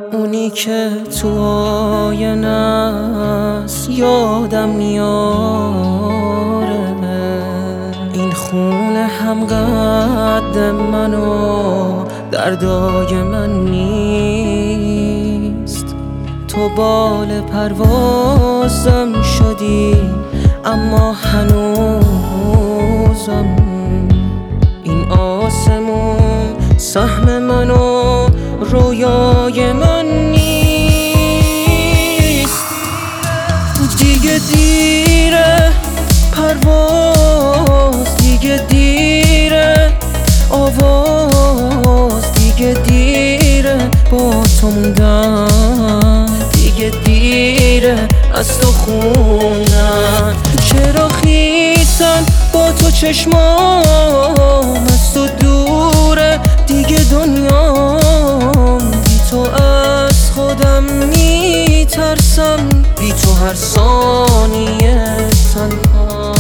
اونی که تو آینه است یادم میاره، این خونه هم قد منو دردای من نیست. تو بال پروازم شدی اما هنوزم این آسمون سهم منو رویای من نیست. دیگه دیره پرواز، دیگه دیره آواز، دیگه دیره با تو موندن، دیگه دیره از تو خوندن. چرا خیسن با تو چشمام از تو دوره، دیگه دنیام بی تو از خودم میترسم، بی تو هر ثانیه تنها.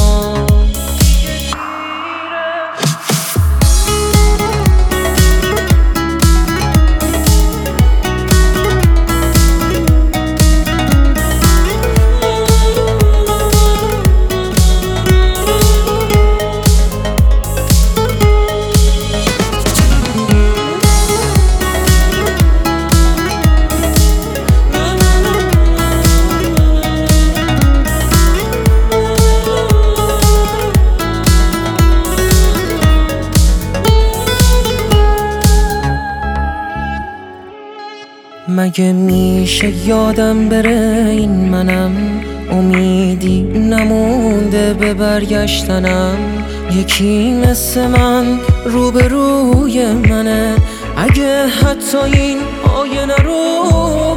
مگه میشه یادم بره این منم، امیدی نمونده به برگشتنم. یکی مثل من روبروی منه، اگه حتی این آینه رو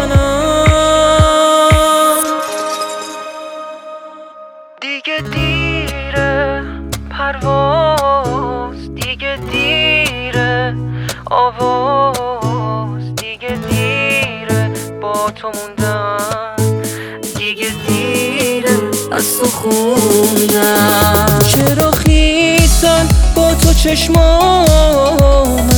بشکنم. دیگه دیره پرواز، دیگه دیره آواز، دیگه دیره با تو موندن، دیگه دیره از تو خوندن. چرا خیسن با تو چشمام